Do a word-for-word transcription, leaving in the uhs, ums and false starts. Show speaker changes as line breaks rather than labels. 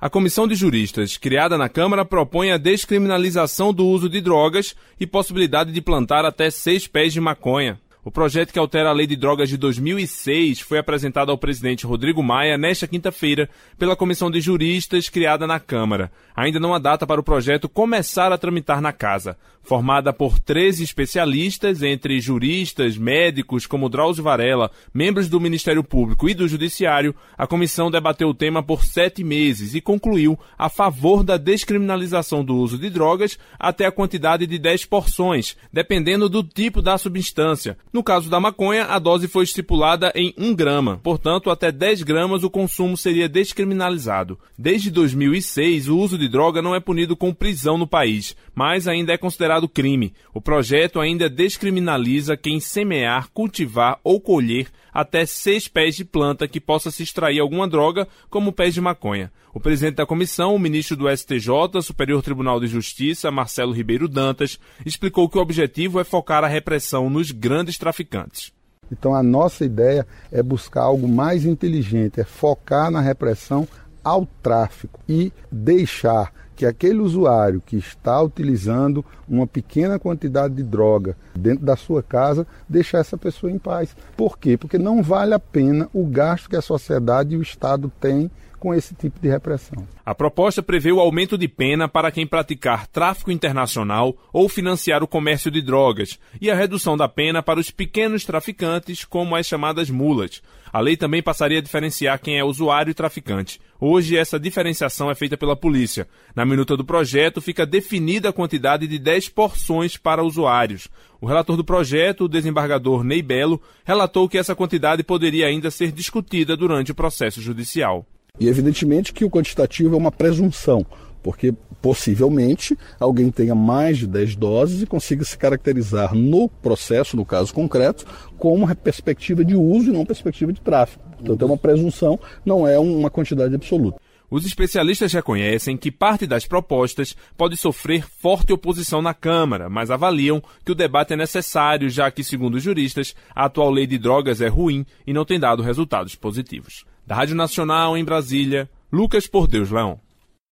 A comissão de juristas criada na Câmara propõe a descriminalização do uso de drogas e possibilidade de plantar até seis pés de maconha. O projeto que altera a Lei de Drogas de dois mil e seis foi apresentado ao presidente Rodrigo Maia nesta quinta-feira pela comissão de juristas criada na Câmara. Ainda não há data para o projeto começar a tramitar na Casa. Formada por treze especialistas, entre juristas, médicos como Drauzio Varela, membros do Ministério Público e do Judiciário, a comissão debateu o tema por sete meses e concluiu a favor da descriminalização do uso de drogas até a quantidade de dez porções, dependendo do tipo da substância. No caso da maconha, a dose foi estipulada em um grama, portanto, até dez gramas o consumo seria descriminalizado. Desde dois mil e seis, o uso de droga não é punido com prisão no país, mas ainda é considerado crime. O projeto ainda descriminaliza quem semear, cultivar ou colher até seis pés de planta que possa se extrair alguma droga, como pés de maconha. O presidente da comissão, o ministro do S T J, Superior Tribunal de Justiça, Marcelo Ribeiro Dantas, explicou que o objetivo é focar a repressão nos grandes traficantes.
Então a nossa ideia é buscar algo mais inteligente, é focar na repressão ao tráfico e deixar que aquele usuário que está utilizando uma pequena quantidade de droga dentro da sua casa, deixar essa pessoa em paz. Por quê? Porque não vale a pena o gasto que a sociedade e o Estado têm com esse tipo de repressão.
A proposta prevê o aumento de pena para quem praticar tráfico internacional ou financiar o comércio de drogas e a redução da pena para os pequenos traficantes, como as chamadas mulas. A lei também passaria a diferenciar quem é usuário e traficante. Hoje, essa diferenciação é feita pela polícia. Na minuta do projeto, fica definida a quantidade de dez porções para usuários. O relator do projeto, o desembargador Ney Belo, relatou que essa quantidade poderia ainda ser discutida durante o processo judicial.
E evidentemente que o quantitativo é uma presunção, porque possivelmente alguém tenha mais de dez doses e consiga se caracterizar no processo, no caso concreto, com uma perspectiva de uso e não perspectiva de tráfico. Portanto, é uma presunção, não é uma quantidade absoluta.
Os especialistas reconhecem que parte das propostas pode sofrer forte oposição na Câmara, mas avaliam que o debate é necessário, já que, segundo os juristas, a atual lei de drogas é ruim e não tem dado resultados positivos. Da Rádio Nacional, em Brasília, Lucas Por Deus Leão.